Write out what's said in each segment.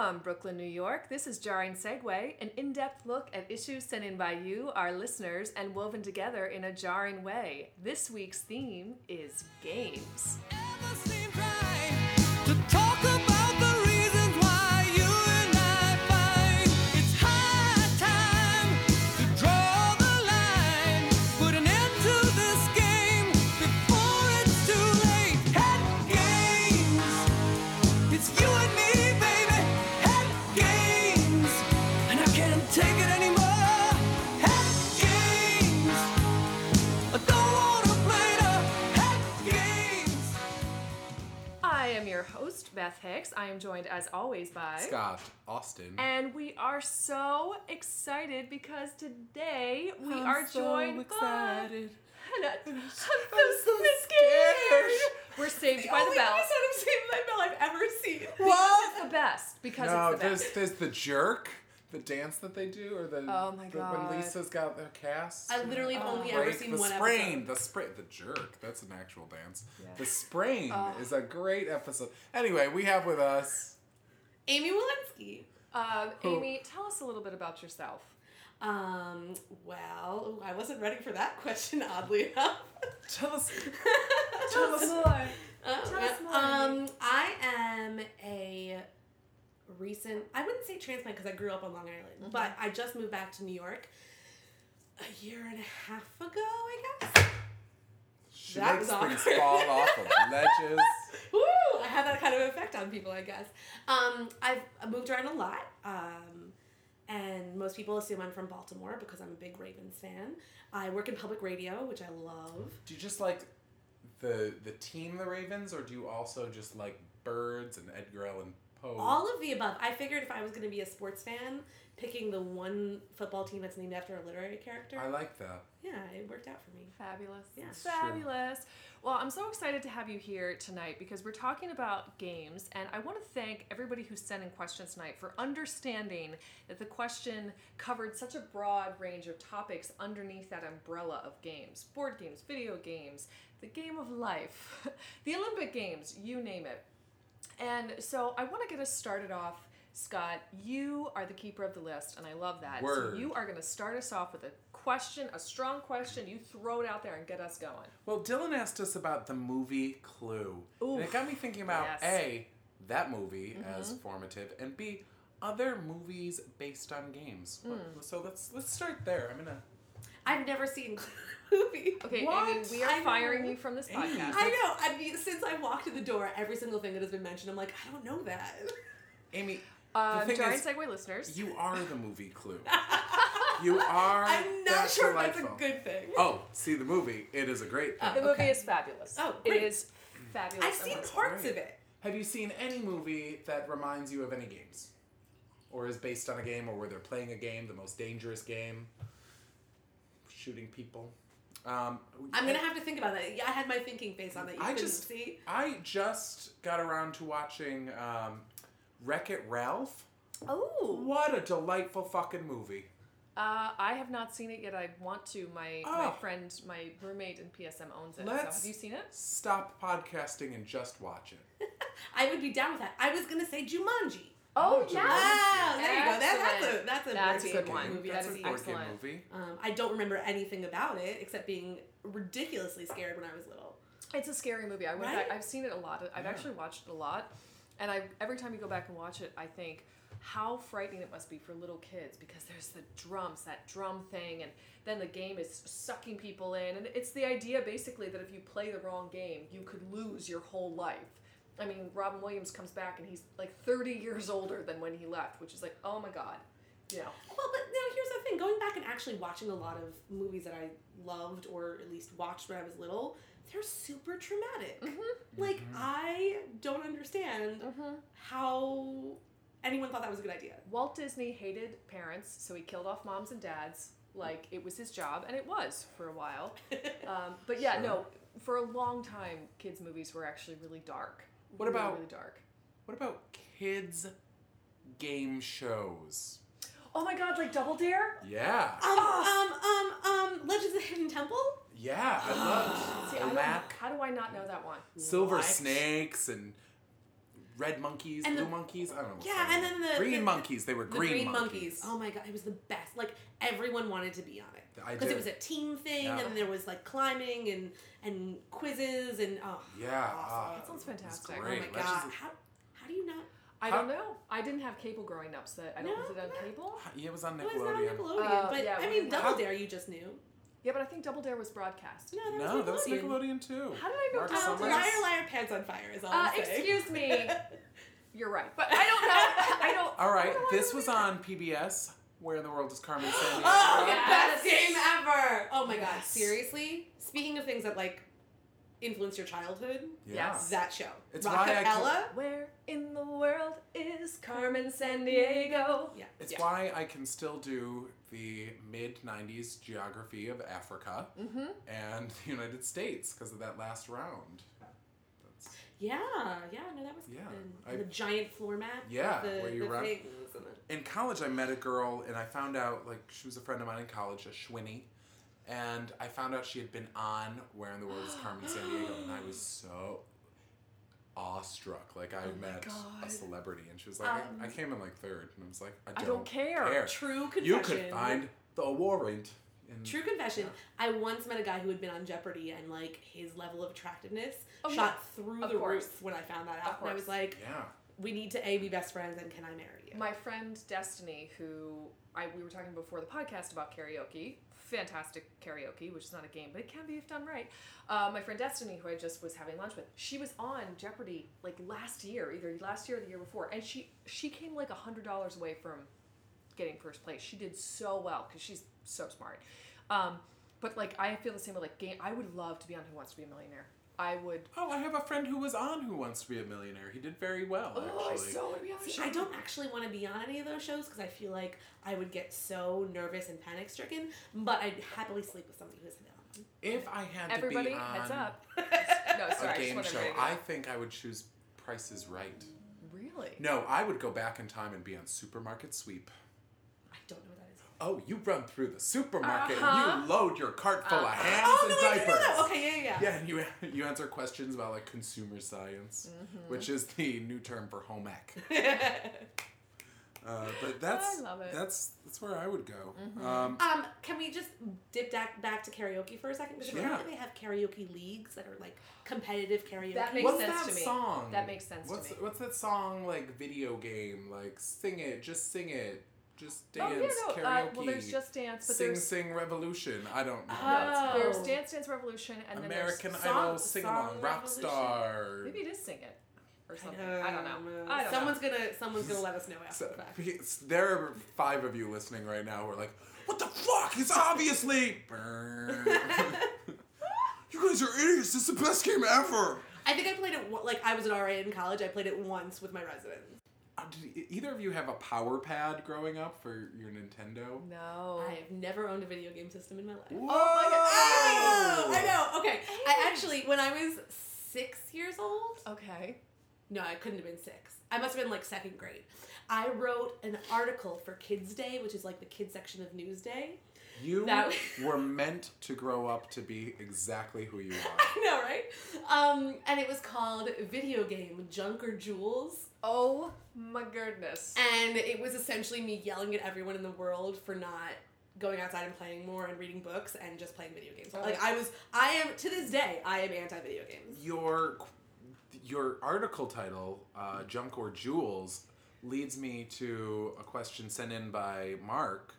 From Brooklyn, New York, this is Jarring Segue, an in-depth look at issues sent in by you, our listeners, and woven together in a jarring way. This week's theme is games. Beth Hicks. I am joined as always by Scott Austin. And we are so excited because today we are joined by... I'm so scared. We're saved by the bell. The only episode of Saved by the Bell I've ever seen. What? It's the best because it's the best. There's the jerk. The dance that they do, or the oh my god, when Lisa's got their cast. I literally have only ever seen one episode. The jerk. That's an actual dance. Yeah. The sprain is a great episode. Anyway, we have with us Amy Walensky. Amy, tell us a little bit about yourself. Well, I wasn't ready for that question. Oddly enough, tell us more. Tell us more. I am a recent, I wouldn't say transplant because I grew up on Long Island, but I just moved back to New York a year and a half ago, I guess. She makes things fall off of ledges. Woo! I have that kind of effect on people, I guess. I've moved around a lot, and most people assume I'm from Baltimore because I'm a big Ravens fan. I work in public radio, which I love. Do you just like the team, the Ravens, or do you also just like birds and Edgar Allan Poe? All of the above. I figured if I was going to be a sports fan, picking the one football team that's named after a literary character. I like that. Yeah, it worked out for me. Fabulous. Yeah. Fabulous. Well, I'm so excited to have you here tonight because we're talking about games, and I want to thank everybody who sent in questions tonight for understanding that the question covered such a broad range of topics underneath that umbrella of games. Board games, video games, the game of life, the Olympic Games, you name it. And so I want to get us started off. Scott, you are the keeper of the list, and I love that. Word. So you are going to start us off with a question, a strong question. You throw it out there and get us going. Well, Dylan asked us about the movie Clue. Oof. And it got me thinking about, yes. A, that movie as formative, and B, other movies based on games. So let's start there. I've never seen a movie. Okay, what? Amy, we are firing you from this podcast. I know. I mean, since I walked in the door, every single thing that has been mentioned, I'm like, I don't know that. Amy, Jarring Segue listeners. You are the movie Clue. You are. I'm not sure delightful. that's a good thing. Oh, see the movie. It is a great thing. The movie is fabulous. Oh, it great. is fabulous. I've seen parts of it. Have you seen any movie that reminds you of any games? Or is based on a game, or where they're playing a game, the most dangerous game? Shooting people. I'm going to have to think about that. Yeah, I had my thinking face on that. You couldn't see. I just got around to watching Wreck-It Ralph. Oh. What a delightful fucking movie. I have not seen it yet. I want to. My friend, my roommate in PSM owns it. So have you seen it? Stop podcasting and just watch it. I would be down with that. I was going to say Jumanji. Oh, yeah. Wow, there you go. That's a good one. Movie. That is an excellent. Movie. I don't remember anything about it except being ridiculously scared when I was little. It's a scary movie. I went back. I've seen it a lot. I've actually watched it a lot, and every time you go back and watch it, I think how frightening it must be for little kids because there's the drums, that drum thing, and then the game is sucking people in, and it's the idea basically that if you play the wrong game, you could lose your whole life. I mean, Robin Williams comes back and he's like 30 years older than when he left, which is like, oh my God. Yeah. Well, but now here's the thing. Going back and actually watching a lot of movies that I loved or at least watched when I was little, they're super traumatic. Like, I don't understand how anyone thought that was a good idea. Walt Disney hated parents, so he killed off moms and dads. Like, it was his job, and it was for a while. But yeah, no, for a long time, kids' movies were actually really dark. Really dark. What about kids' game shows? Oh my God, like Double Dare? Yeah. Legends of the Hidden Temple? Yeah, I love How do I not know that one? Silver Snakes and red monkeys, And blue the- monkeys. I don't know. What's Yeah, that and one. then green monkeys. They were the green monkeys. Oh my god, it was the best. Like everyone wanted to be on it I because did. it was a team thing, Yeah. and there was like climbing and quizzes and Yeah. awesome. That sounds fantastic. Oh great. my Let's god, just- how do you not? I How- don't know. I didn't have cable growing up, so I don't. No, Was it on no. cable? Yeah, it was on Oh, it's not on Nickelodeon. Nickelodeon, but yeah, I we mean didn't Double have- Dare you just knew. Yeah, but I think Double Dare was broadcast. No, that No, was that was Nickelodeon. Nickelodeon too. How did I know Mark Double Summers. Dare? Liar, liar, pants on fire is all I'm saying. Excuse me. You're right, but I don't know. I don't. All right, I don't this know. was on PBS. Where in the world is Carmen Sandiego? Oh, the Yes. best game ever! Oh my god, Yes. seriously? Speaking of things that like influence your childhood, Yeah. Yes. that show. It's why I Rockeella. Where in the world is Carmen Sandiego? Yeah. It's yeah. why I can still do the mid-90s geography of Africa and the United States because of that last round. That's, Yeah, no, that was Yeah, good. I- The giant floor map. Yeah, with the, where you the run- things and the... in college, I met a girl and I found out, like, she was a friend of mine in college, a Schwinny. And I found out she had been on Where in the World is Carmen Sandiego, and I was so awestruck. Like, I met a God. celebrity, and she was like, I came in like third, and I was like, I I don't don't care. True confession. You could find the warrant. In, True confession. I once met a guy who had been on Jeopardy, and like his level of attractiveness Oh, shot through Of the course. roof when I found that Of out. And I course. was like, Yeah. we need to be best friends, and can I marry you? My friend Destiny, who we were talking before the podcast about karaoke, fantastic karaoke, which is not a game, but it can be if done right. My friend Destiny, who I just was having lunch with, she was on Jeopardy like last year, either last year or the year before, and she came like $100 away from getting first place. She did so well because she's so smart. But like I feel the same way. Like game, I would love to be on Who Wants to Be a Millionaire. I would. Oh, I have a friend who was on Who Wants to Be a Millionaire. He did very well, Oh, I actually. so want to be on the See, show. I don't actually want to be on any of those shows because I feel like I would get so nervous and panic stricken. But I'd happily sleep with somebody who's been on them. If I had Everybody, to be on heads up. No, a sorry. I just game want show, everybody to I know. think I would choose Price is Right. Really? No, I would go back in time and be on Supermarket Sweep. I don't know what that is. Oh, you run through the supermarket Uh-huh. and you load your cart full of hams Oh, and no, I didn't know diapers. that. Okay, yeah. Yeah, and you answer questions about like consumer science, which is the new term for home ec. But that's I love it. that's where I would go. Can we just dip back to karaoke for a second? Because Sure. apparently they have karaoke leagues that are like competitive karaoke. That makes What's sense that to me. song? That makes sense what's, to me. What's that song like video game like sing it, just Oh dance yeah, no. karaoke. Well, there's Just Dance, but Sing there's Sing Revolution. I don't know. Oh. there's Dance Dance Revolution, and American then Idol Song Sing Along Revolution. Rockstar. there's maybe it is Sing It or something. I don't know. I don't someone's gonna let us know after So, the fact. there are 5 of you listening right now who are like, what the fuck? It's obviously... Burn. You guys are idiots. This is the best game ever. I think I played it like I was an RA in college. I played it once with my residents. Did either of you have a power pad growing up for your Nintendo? No. I have never owned a video game system in my life. Whoa! I know. Okay. I actually, when I was 6 years old, Okay. no, I couldn't have been 6. I must have been like 2nd grade. I wrote an article for Kids Day, which is like the kids section of Newsday. You That- were meant to grow up to be exactly who you are. I know, right? And it was called Video Game Junk or Jewels. Oh my goodness. And it was essentially me yelling at everyone in the world for not going outside and playing more and reading books and just playing video games. Oh. Like I am, to this day, I am anti-video games. Your article title, Junk or Jewels, leads me to a question sent in by Mark.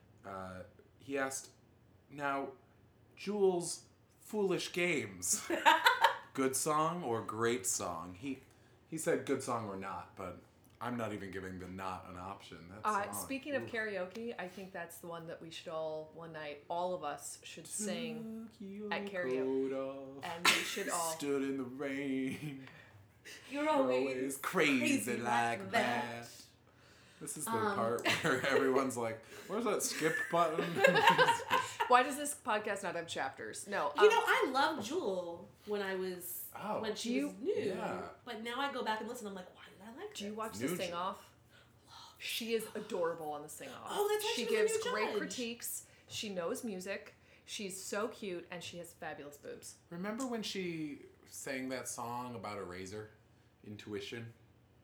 He asked, now, Jules' Foolish Games, good song or great song? He said good song or not, but I'm not even giving the not an option. That's Speaking of karaoke, I think that's the one that we should one night, all of us should sing, at karaoke. and we should all. Stood in the rain. You're Always crazy like that. This is the part where everyone's like, where's that skip button? Why does this podcast not have chapters? No. You know, I loved Jewel when she you- was new. yeah. But now I go back and listen. I'm like, why did I like Do you this? watch New the Sing Off? She is adorable on the Sing Off. Oh, that's right, She she was a gives new great judge. critiques. She knows music. She's so cute, and she has fabulous boobs. Remember when she sang that song about a razor? Intuition?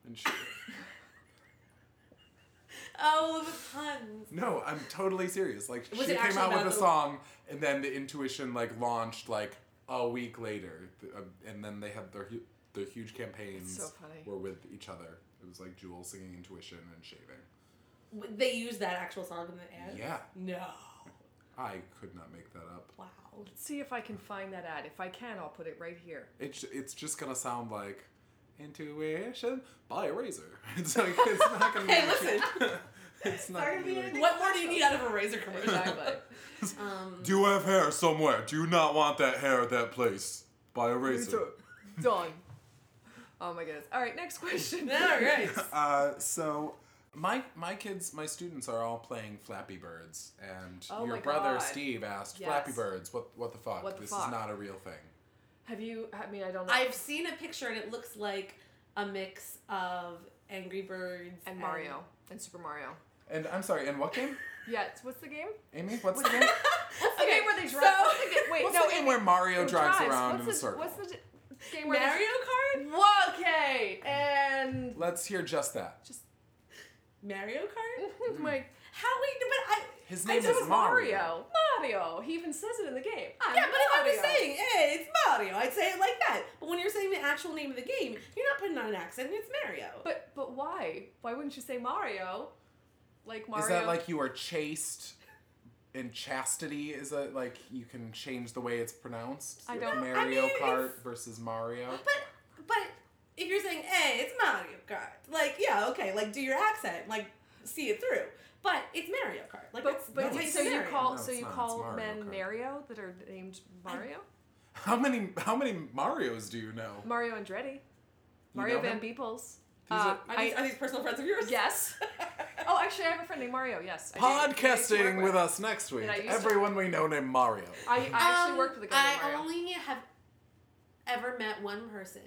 and shit. Oh, the puns. No, I'm totally serious. Like, Was she it came actually out with about a the- song, and then the Intuition, like, launched, like, a week later. And then they had their huge campaigns That's so funny. were with each other. It was like Jules singing Intuition and shaving. They used that actual song in the ad? Yeah. No. I could not make that up. Wow. Let's see if I can find that ad. If I can, I'll put it right here. It's just gonna sound like Intuition by a razor. It's like, it's not gonna be. Hey, listen. It's not gonna be like, What more do you need out of a razor commercial? Exactly. do you have hair somewhere? Do you not want that hair at that place? By a razor. Done. Oh my goodness. All right, next question. All right. So my students are all playing Flappy Birds, and Oh your my brother God. Steve asked, Yes. Flappy Birds, what the fuck? What the This fuck? is not a real thing. Have you? I mean, I don't know. I've seen a picture and it looks like a mix of Angry Birds and Mario and Super Mario. And I'm sorry, and what game? Yeah. What's the game? Amy, what's the game? What's the game where they drive? so- what's the game? Wait, What's no. the game where Mario Who drives drives? around What's in a the, circle? What's the game where Mario Kart? Kart? Okay, and Let's hear just that. just Mario Kart? my. How but I His I name said is Mario. Mario. Mario. He even says it in the game. I'm yeah, but if I was Mario. saying, hey, it's Mario, I'd say it like that. But when you're saying the actual name of the game, you're not putting on an accent, it's Mario. But why? Why wouldn't you say Mario? Like Mario. Is that like you are chaste? And chastity is a like you can change the way it's pronounced. I don't- Mario I mean, Kart it's- versus Mario. But if you're saying, hey, it's Mario Kart, like, yeah, okay, like, do your accent, like, see it through. But it's Mario Kart. Like, But No, it's so you Mario. call No, so it's you not. call It's Mario men Kart. Mario that are named Mario? How many Marios do you know? Mario Andretti. Mario know Van him? Beeples. These are- Are these personal friends of yours? Yes. Oh, actually, I have a friend named Mario. Yes. I do. I used to Podcasting work with us next week. And I used to- Everyone we know named Mario. I actually worked with a guy named I Mario. only have ever met one person.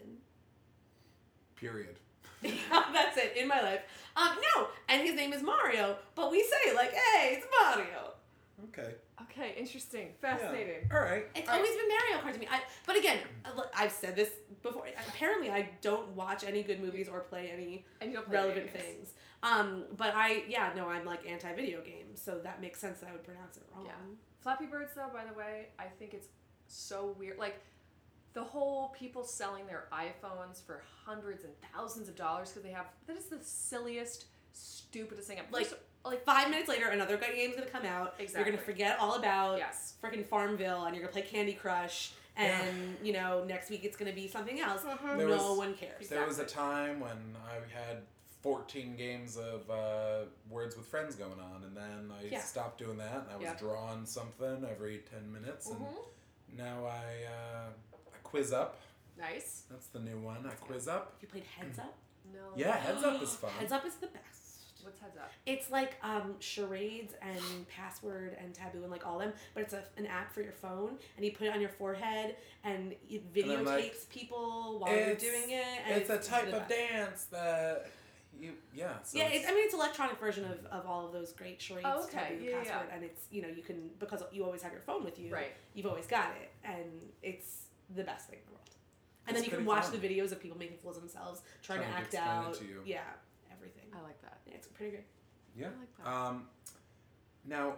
Period. That's it, in my life. No, and his name is Mario, but we say, like, hey, it's Mario. Okay. Okay, interesting, fascinating. All right. It's always been Mario Kart to me. But again, look, I've said this before. Apparently, I don't watch any good movies or play any And you don't play relevant video games. things. But I'm like anti-video games, so that makes sense that I would pronounce it wrong. Yeah. Flappy Birds, though, by the way, I think it's so weird. Like, the whole people selling their iPhones for hundreds and thousands of dollars because they have that is the silliest, stupidest thing. Like 5 minutes later, another good game's gonna come out. Exactly. You're gonna forget all about Yes. freaking Farmville, and you're gonna play Candy Crush. And next week it's gonna be something else. There No was- one cares. There was a time when I had 14 games of Words with Friends going on, and then I stopped doing that, and I was Yeah. drawing something every 10 minutes, and Mhm. now I quiz up. Nice. That's the new one. I quiz up. You played Heads Up? No. Yeah, Heads Up is fun. Heads Up is the best. What's heads up? It's like charades and password and taboo and like all them, but it's an app for your phone, and you put it on your forehead, and it videotapes then, like, people while you're doing it. And It's a type the of best. dance that So yeah, it's electronic version of all of those great charades, Oh, okay. taboo, Yeah, password, and it's you can because you always have your phone with you. Right. You've always got it, and it's the best thing in the world. And It's then you can pretty watch fun. the videos of people making fools of themselves, trying to Trying to act explain it out. to you. Yeah, everything. I like that. Yeah, it's pretty great. Yeah. I like that. Now,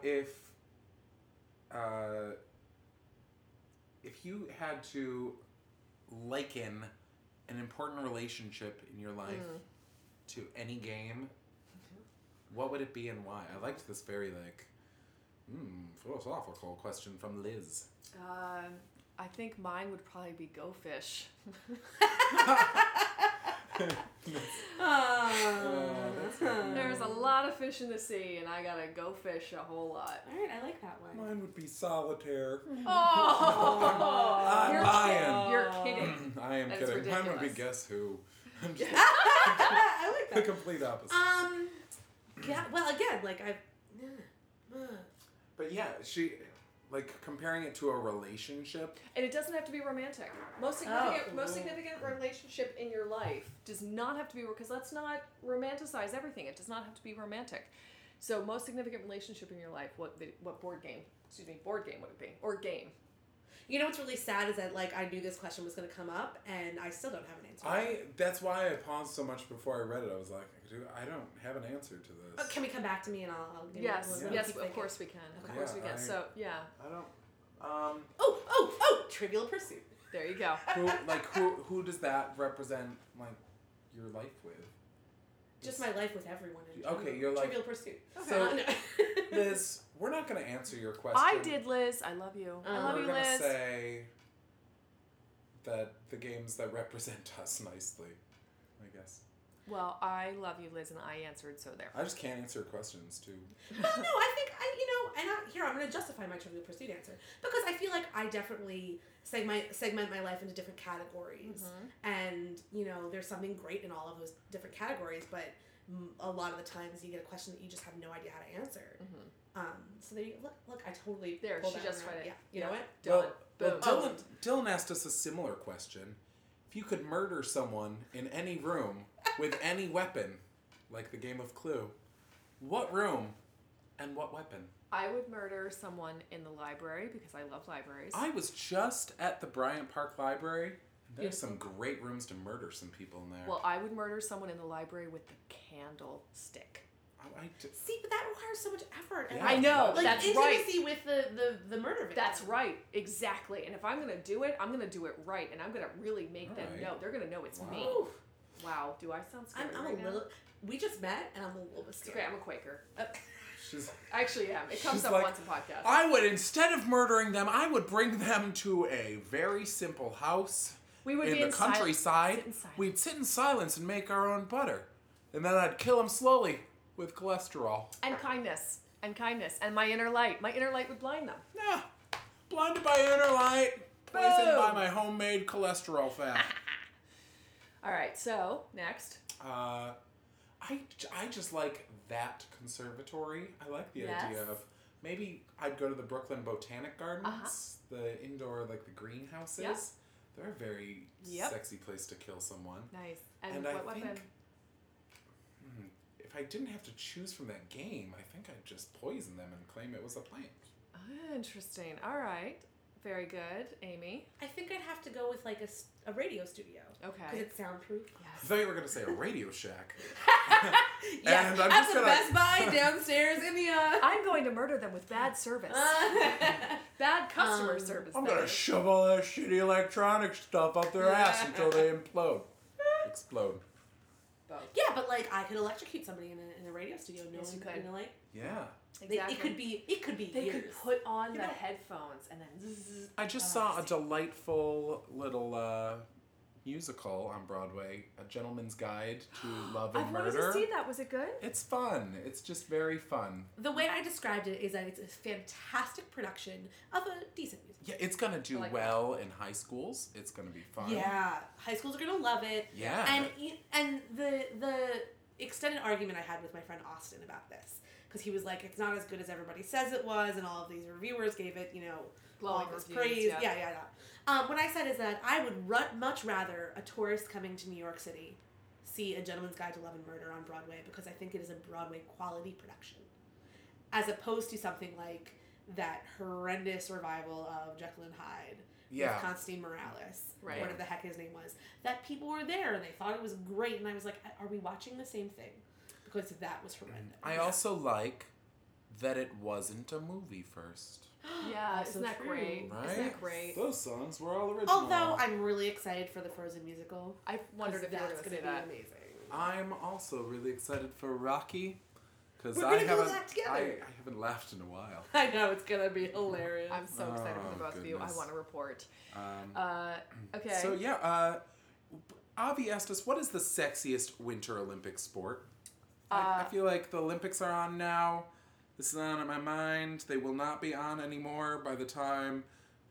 if you had to liken an important relationship in your life to any game, what would it be and why? I liked this very philosophical question from Liz. I think mine would probably be Go Fish. There's a lot of fish in the sea, and I gotta go fish a whole lot. All right, I like that one. Mine would be solitaire. Oh, I'm you're lying. kidding. You're kidding. I am That's kidding. Mine would be ridiculous. Guess Who. I'm just I like the that. complete opposite. Yeah. Well, again, like But yeah, comparing it to a relationship. And it doesn't have to be romantic. Most significant relationship in your life does not have to be, because let's not romanticize everything. It does not have to be romantic. So most significant relationship in your life, what board game would it be? Or game. You know what's really sad is that like I knew this question was going to come up and I still don't have an answer. That's why I paused so much before I read it. I was like, dude, I don't have an answer to this. Can we come back to me and I'll give Yes, you yes, of course we can. Of course we can. So, yeah. I don't. Trivial Pursuit. There you go. Who does that represent, like, your life with? Just my life with everyone. Okay, you're like... Trivial Pursuit. Okay. So, Liz, we're not going to answer your question. I did, Liz. I love you. I love you, We're going to Liz. say that the games that represent us nicely, I guess. Well, I love you, Liz, and I answered, so there. I just can't answer questions, too. Well, no, I think I'm going to justify my Trivial Pursuit answer because I feel like I definitely segment my life into different categories, and there's something great in all of those different categories, but a lot of the times you get a question that you just have no idea how to anscer. So there you look. I totally there. pulled She that just one read out. it. Yeah, you know what? Well, Dylan asked us a similar question. If you could murder someone in any room with any weapon, like the game of Clue, what room and what weapon? I would murder someone in the library because I love libraries. I was just at the Bryant Park Library. There's some great rooms to murder some people in there. Well, I would murder someone in the library with the candlestick. See, but that requires so much effort. And Yeah. I know, like that's intimacy right. with the murder victim. That's right, exactly. And if I'm gonna do it, I'm gonna do it right, and I'm gonna really make them know. They're gonna know it's me. Ooh. Wow, do I sound scary? I'm right a now? little. We just met, and I'm a little bit It's scared. okay, I'm a Quaker. She's, I actually am. It comes she's up like, once in podcast. I would, instead of murdering them, I would bring them to a very simple house We would in be the countryside. Sit in silence. We'd sit in silence and make our own butter. And then I'd kill them slowly with cholesterol. And kindness. And my inner light. My inner light would blind them. Yeah. Blinded by inner light, poisoned Boom. by my homemade cholesterol fat. All right, so next. I just like that conservatory. I like the Yes. idea of maybe I'd go to the Brooklyn Botanic Gardens, the indoor, like the greenhouses. Yep. They're a very Yep. sexy place to kill someone. Nice. And And what I weapon? think if I didn't have to choose from that game, I think I'd just poison them and claim it was a plant. Interesting. All right. Very good, Amy. I think I'd have to go with like a radio studio. Okay. Because it's soundproof. I thought you were going to say a Radio Shack. Yeah, And I'm at just the gonna- Best Buy downstairs in the. I'm going to murder them with bad service. Bad customer service. I'm that going to is. shove all that shitty electronic stuff up their ass until they implode. Explode. Both. Yeah, but like I could electrocute somebody in a radio studio. No Yes, one, you could. like Yeah. Exactly. it could be. They years. could put on You the know- headphones and then zzz. I just saw a delightful little musical on Broadway, A Gentleman's Guide to Love and I've wanted Murder. to see that. Was it good? It's fun. It's just very fun. The way I described it is that it's a fantastic production of a decent musical. Yeah, it's gonna do I like well in high schools. It's gonna be fun. Yeah, high schools are gonna love it. Yeah. And the extended argument I had with my friend Austin about this, because he was like, it's not as good as everybody says it was, and all of these reviewers gave it, Glowing all this reviews, praise. yeah. What I said is that I would much rather a tourist coming to New York City see A Gentleman's Guide to Love and Murder on Broadway, because I think it is a Broadway quality production, as opposed to something like that horrendous revival of Jekyll and Hyde Yeah. with Constantine Morales, Right. whatever the heck his name was. That people were there and they thought it was great, and I was like, are we watching the same thing? Because that was horrendous. I also like that it wasn't a movie first. Yeah, Also isn't that true. great? Right? Isn't that great? Those songs were all original. Although I'm really excited for the Frozen musical. I wondered if you were that's going to say be that. amazing. I'm also really excited for Rocky, because We're I gonna go haven't that together. I haven't laughed in a while. I know it's gonna be hilarious. I'm so excited for the Oh, both of you. I goodness. want to report. Um, Okay. So yeah, Avi asked us, what is the sexiest Winter Olympic sport? I feel like the Olympics are on now. This is on in my mind. They will not be on anymore by the time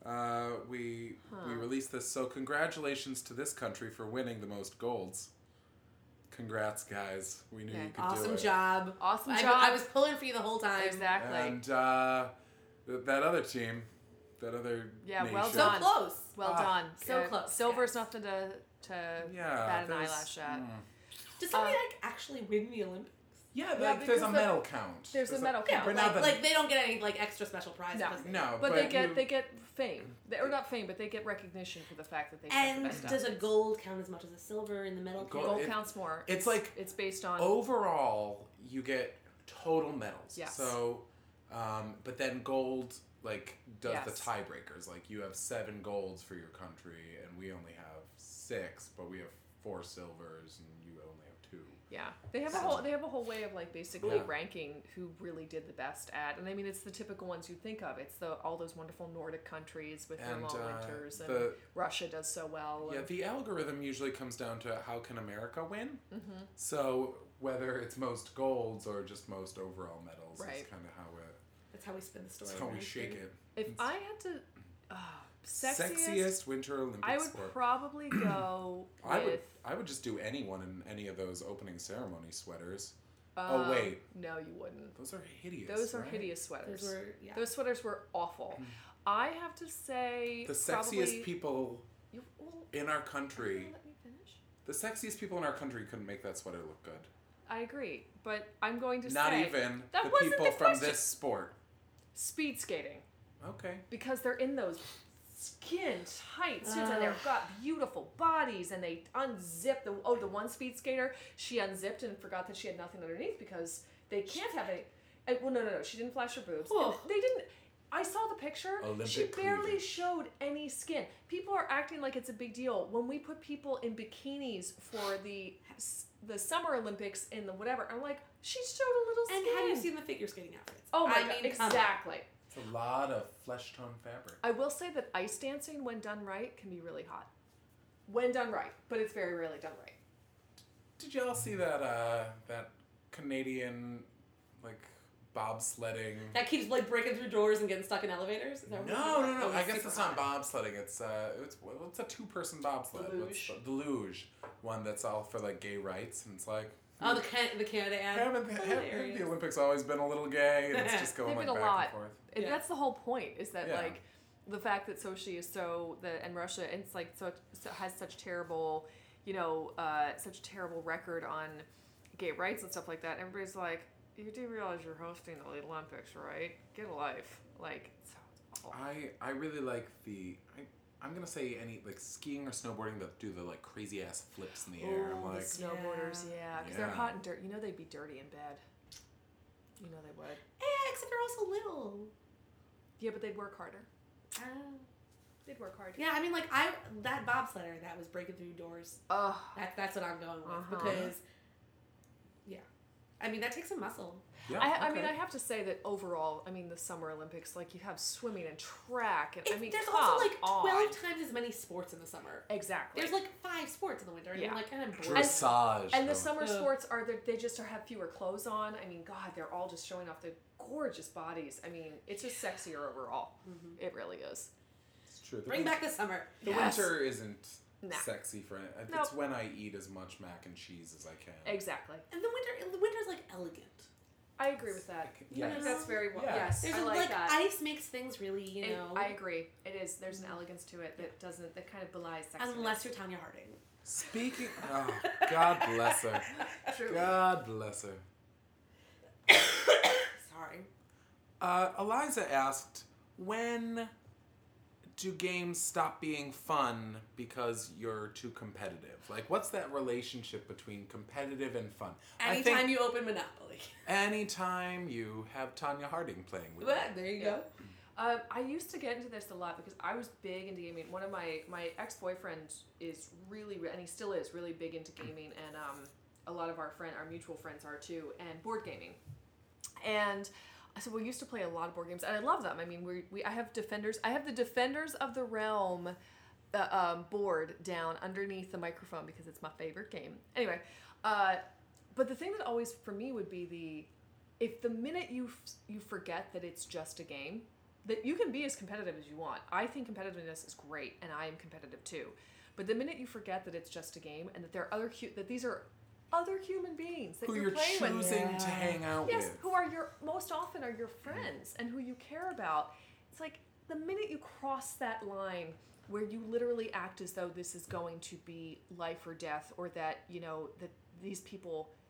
we release this. So congratulations to this country for winning the most golds. Congrats, guys. We knew Yeah. you could do Awesome it. job. Awesome I, job. I was pulling for you the whole time. Exactly. And that other team, that other Yeah, nation. well So done. close. Well Ah, done. so Good. close, Silver's guys. nothing to Yeah, bat an there's- eyelash at. Does somebody like actually win the Olympics? Yeah, Yeah, like there's a because medal count. there's a medal Yeah, count. but But now like they don't get any like extra special prize. No. because they- No, But you- they get fame, or not fame, but they get recognition for the fact that they set the And best does a athletes. gold count as much as a silver in the medal Gold- count? Gold it- counts more. it's like- it's based on overall you get total medals. Yes. So, but then gold like does the Yes. tiebreakers. Like you have 7 golds for your country, and we only have 6, but we have 4 silvers, and you only have 2. Yeah, they have a whole way of like basically ranking who really did the best at, and I mean it's the typical ones you think of. It's all those wonderful Nordic countries with their And, long winters, and the- Russia does so well. Yeah, and- the algorithm usually comes down to how can America win. Mm-hmm. So whether it's most golds or just most overall medals is Right. kind of how That's how we spin the story. that's how we right? shake it. If I had to, Sexiest Winter Olympic I would sport. probably go I with. would just do anyone in any of those opening ceremony sweaters. um, Oh wait, No, you wouldn't. those are hideous. Those are right? hideous sweaters. Those were yeah. Those sweaters were awful. I have to say The probably, sexiest people well, in our can country. you let me finish? The sexiest people in our country couldn't make that sweater look good. I agree, but I'm going to Not say even that the wasn't people the from question. this sport. Speed skating, Okay. because they're in those skin tight suits and they've got beautiful bodies, and they unzip the one speed skater, she unzipped and forgot that she had nothing underneath because they can't have any. Well, no, she didn't flash her boobs. And Oh. they didn't. I saw the picture. Olympic she barely cleavage. showed any skin. People are acting like it's a big deal when we put people in bikinis for the Summer Olympics in the whatever. I'm like, she showed a little And skin. have you seen the figure skating outfits? Oh my I god! mean, come on. Exactly. It's a lot of flesh tone fabric. I will say that ice dancing, when done right, can be really hot. When done right, but it's very rarely done right. Did y'all see that that Canadian like bobsledding? That keeps like breaking through doors and getting stuck in elevators. Is that what No. you're talking about? I guess super it's not hot. bobsledding. It's a 2-person bobsled. The What's the luge one that's all for like gay rights, and it's like. Oh, the Canada ad. Haven't Hilarious. the Olympics always been a little gay? And it's just going They've like been a back lot. and forth. And Yeah. that's the whole point, is that Yeah. like the fact that Sochi is and Russia, and it's like so has such terrible, such a terrible record on gay rights and stuff like that. Everybody's like, you do realize you're hosting the Olympics, right? Get a life. Like, it's awful. I really like I'm gonna say any like skiing or snowboarding that do the like crazy ass flips in the air. I'm Ooh, like, the Snowboarders, yeah, because they're Yeah. hot and dirty. They'd be dirty in bed. They would. Except they're also little. Yeah, but they'd work harder. Oh. They'd work hard. Yeah, I mean, like that bobsledder that was breaking through doors. Ugh. That's what I'm going with Uh-huh. because, yeah, I mean that takes some muscle. yeah, I mean, okay. I have to say that overall, I mean, the Summer Olympics, like you have swimming and track, and I mean, There's come also like on. 12 times as many sports in the summer. Exactly. There's like 5 sports in the winter, and Yeah. you're like kind of bored. dressage. and the though. summer Ugh. sports are they just have fewer clothes on. I mean, God, they're all just showing off the gorgeous bodies. I mean, it's just sexier overall. It really is. It's true. The Bring win- back the summer. The Yes. winter isn't Nah. sexy for it. It's Nope. when I eat as much mac and cheese as I can. Exactly. And the winter's like elegant. I agree with that. Yes. I think that's very well. Yeah. Yes, There's I like that. ice makes things really, you know. I agree. It is. There's an elegance to it that kind of belies sexiness. Unless you're Tanya Harding. Speaking, oh, God bless her. True. God bless her. Sorry. Eliza asked, when do games stop being fun because you're too competitive? Like, what's that relationship between competitive and fun? Anytime you open Monopoly. Anytime you have Tanya Harding playing with Well, you. there you Yeah. go. I used to get into this a lot because I was big into gaming. One of my ex-boyfriend is really, and he still is really big into gaming, and a lot of our mutual friends are too, and board gaming. And so we used to play a lot of board games, and I love them. I mean, I have Defenders. I have the Defenders of the Realm board down underneath the microphone because it's my favorite game. Anyway, but the thing that always for me would be if the minute you forget that it's just a game, that you can be as competitive as you want. I think competitiveness is great, and I am competitive too. But the minute you forget that it's just a game, and that there are that these are other human beings that Who you're you're playing with. choosing to hang out Yes, with. who are most often are your friends and who you care about. It's like the minute you cross that line where you literally act as though this is going to be life or death, or that that these people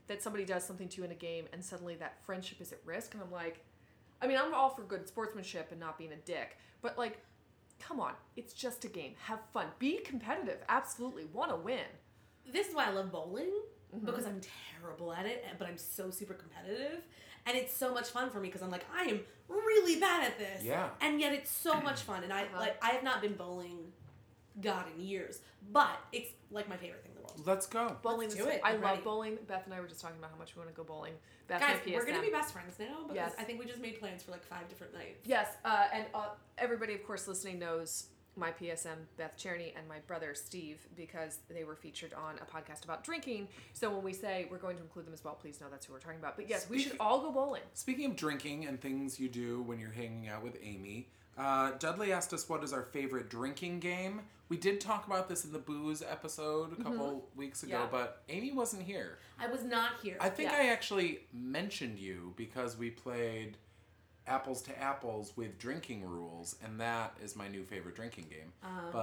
that somebody does something to you in a game and suddenly that friendship is at risk. And I'm like, I mean, I'm all for good sportsmanship and not being a dick, but like, come on, it's just a game. Have fun. Be competitive. Absolutely. Want to win. This is why I love bowling, because I'm terrible at it, but I'm so super competitive. And it's so much fun for me because I'm like, I am really bad at this. Yeah. And yet it's so much fun. And I have not been bowling, God, in years. But it's like my favorite thing in the world. Let's go. Bowling Let's is do it. I I'm love ready. bowling. Beth and I were just talking about how much we want to go bowling. Beth, Guys, my we're going to PSM. be best friends now because Yes. I think we just made plans for like 5 different nights. Yes, and everybody, of course, listening knows my PSM, Beth Cherny, and my brother, Steve, because they were featured on a podcast about drinking. So when we say we're going to include them as well, please know that's who we're talking about. But yes, we should all go bowling. Speaking of drinking and things you do when you're hanging out with Amy, Dudley asked us what is our favorite drinking game. We did talk about this in the booze episode a couple weeks ago, Yeah. but Amy wasn't here. I was not here. I think Yeah. I actually mentioned you because we played Apples to Apples with drinking rules, and that is my new favorite drinking game.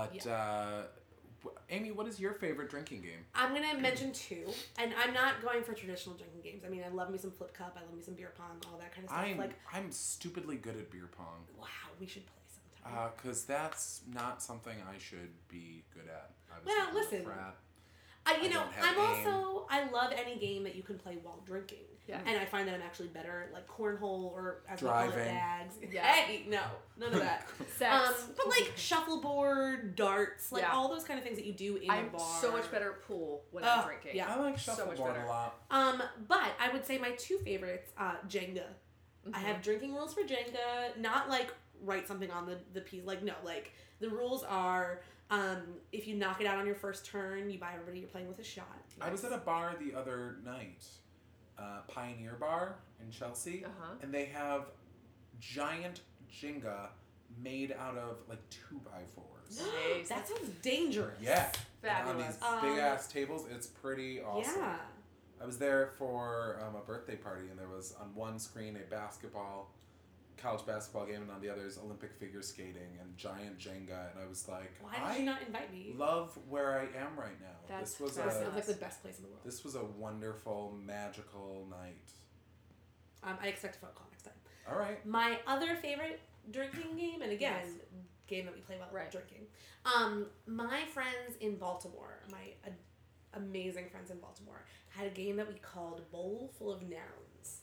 Amy, what is your favorite drinking game? I'm going to mention 2, and I'm not going for traditional drinking games. I mean, I love me some flip cup, I love me some beer pong, all that kind of stuff. I'm stupidly good at beer pong. Wow, we should play sometime. Because that's not something I should be good at. I was Well, never a listen. frat. You know, don't have I'm aim. also, I love any game that you can play while drinking. Yeah. And I find that I'm actually better at like cornhole or as we call it, Driving. bags. Yeah. Hey, no, none of that. Sex. But like shuffleboard, darts, like Yeah. all those kind of things that you do in I'm a bar. so much better at pool when I'm drinking. yeah. I like So much shuffleboard better. a lot. But I would say my 2 favorites, Jenga. I have drinking rules for Jenga, not like write something on the piece. Like, no, like the rules are if you knock it out on your first turn, you buy everybody you're playing with a shot. I was at a bar the other night, Pioneer Bar in Chelsea, and they have giant Jenga made out of like 2x4s. Nice. That sounds dangerous. Yeah. And on Fabulous. these big ass tables, it's pretty awesome. Yeah. I was there for a birthday party, and there was on one screen a college basketball game, and on the other is Olympic figure skating and giant Jenga, and I was like, Why did you not invite me? love where I am right now. That's this was That fabulous. sounds like the best place in the world. this was a wonderful, magical night. I expect a phone call next time. All right. My other favorite drinking game, and again, Yes. game that we play while Right. drinking. My friends in Baltimore, my amazing friends in Baltimore, had a game that we called Bowl Full of Nouns.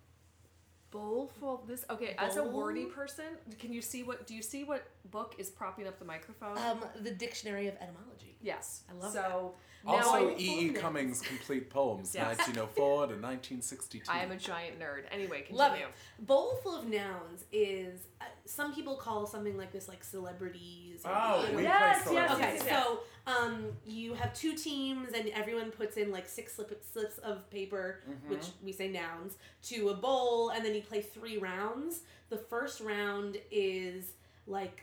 Bowl full. This okay. As a Bowl? wordy person, do you see what book is propping up the microphone? The Dictionary of Etymology. Yes. I love so that. now Also, I, E.E. Cummings' complete poems, Yes. 1904 to 1962. I am a giant nerd. Anyway, continue. Love it. Bowl Full of Nouns is, some people call something like this like celebrities. Or Oh, we Yes, play yes, celebrities. Okay, yes. so you have 2 teams, and everyone puts in like 6 slips of paper, which we say nouns, to a bowl, and then you play 3 rounds. The first round is like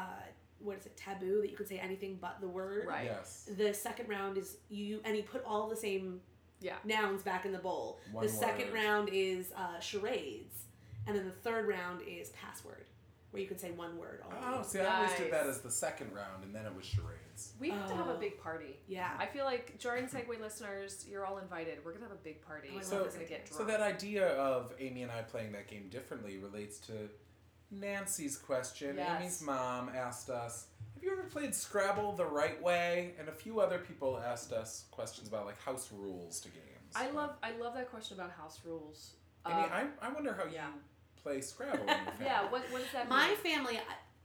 what is it, taboo, that you can say anything but the word. Right. Yes. The second round is you put all the same Yeah. nouns back in the bowl. One the second word. round is charades, and then the third round is password, where you can say one word only. Oh, see, I always did that Nice. as the second round, and then it was charades. We have to have a Oh. big party. Yeah. I feel like Jordan Segway listeners, you're all invited. We're gonna have a big party. Oh, I So- love we're gonna this get idea. drunk. So that idea of Amy and I playing that game differently relates to Nancy's question. Yes. Amy's mom asked us, have you ever played Scrabble the right way? And a few other people asked us questions about like house rules to games. I love that question about house rules. Amy, I wonder how yeah. you play Scrabble in your family. Yeah. What does that My mean? family,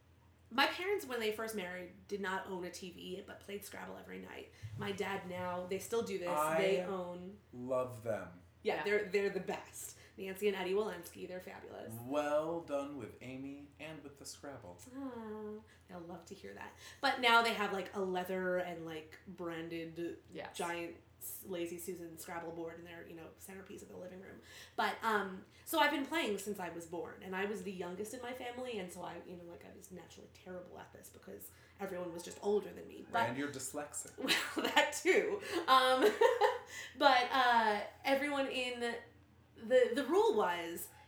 my parents, when they first married, did not own a TV, but played Scrabble every night. My dad now, they still do this. They own. Love them. Yeah, Yeah. they're the best. Nancy and Eddie Walensky, they're fabulous. Well done with Amy and with the Scrabble. Oh, they'll love to hear that. But now they have like a leather and like branded Yes. giant Lazy Susan Scrabble board in their centerpiece of the living room. But so I've been playing since I was born, and I was the youngest in my family, and so I was naturally terrible at this because everyone was just older than me. But And you're dyslexic. well, that too. But everyone in the rule was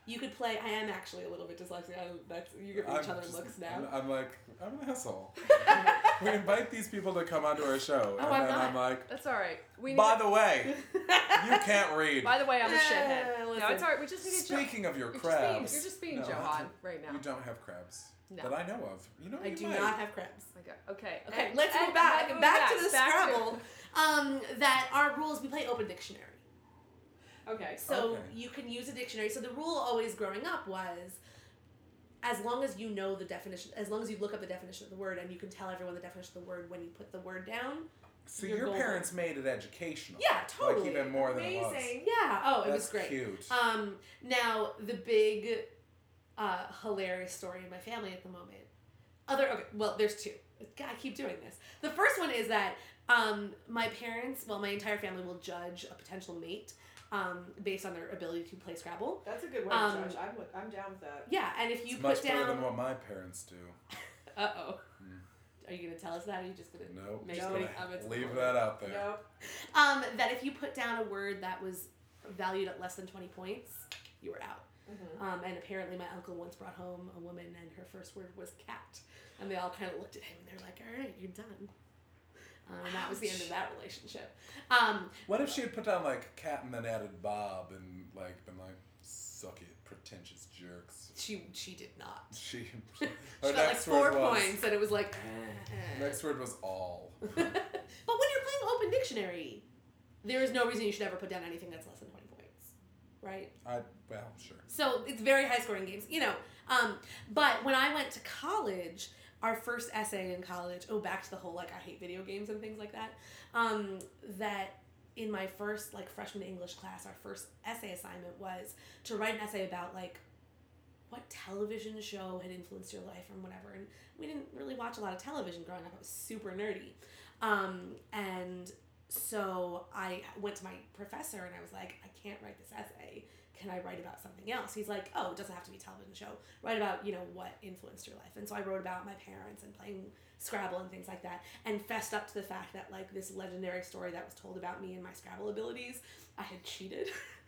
You could play. I am actually a little bit dyslexic. You give each other looks now. I'm like, I'm an asshole. We invite these people to come onto our show, and I'm then not. I'm like, That's all right. by the way, you can't read. By the way, I'm a shithead. Listen. No, it's all right. We just need to. Speaking of your You're crabs, just being No, Johan right now. You don't have crabs No. that I know of. You know, I you do might. not have crabs. Okay. Okay, And- let's and move back. move Back to the back to- Scrabble. That our rules, we play open dictionary. Okay. So Okay. you can use a dictionary. So the rule always growing up was, as long as you know the definition, as long as you look up the definition of the word and you can tell everyone the definition of the word when you put the word down. So You're your golden. parents made it educational. Yeah, totally. Like even more than it was. Amazing. Yeah. Oh, it That's was great. cute. Now the big, hilarious story in my family at the moment. Well, there's two. God, I keep doing this. The first one is that my parents, my entire family will judge a potential mate based on their ability to play Scrabble. That's a good way to judge. I'm down with that. Yeah, and if you It's put much down, better than what my parents do. uh-oh. Are you gonna tell us that? Or are you just gonna Nope. make Just any gonna comments? leave that out there. Nope. That if you put down a word that was valued at less than 20 points, you were out. Mm-hmm. And apparently my uncle once brought home a woman and her first word was cat. And they all kind of looked at him and they were like, all right, you're done. And that was the end of that relationship. What if she had put down like cat and then added Bob and like been like, suck it, pretentious jerks. She did not. She She her got like next 4 word was- points and it was like, Next word was all. But when you're playing open dictionary, there is no reason you should ever put down anything that's less than 20 points, right? Well, sure. So it's very high scoring games, But when I went to college, our first essay in college, back to the whole, I hate video games and things like that, that in my first, freshman English class, our first essay assignment was to write an essay about, what television show had influenced your life and whatever. And we didn't really watch a lot of television growing up. I was super nerdy. And so I went to my professor and I was like, I can't write this essay. Can I write about something else? He's like, it doesn't have to be a television show. Write about, what influenced your life. And so I wrote about my parents and playing Scrabble and things like that, and fessed up to the fact that, this legendary story that was told about me and my Scrabble abilities, I had cheated.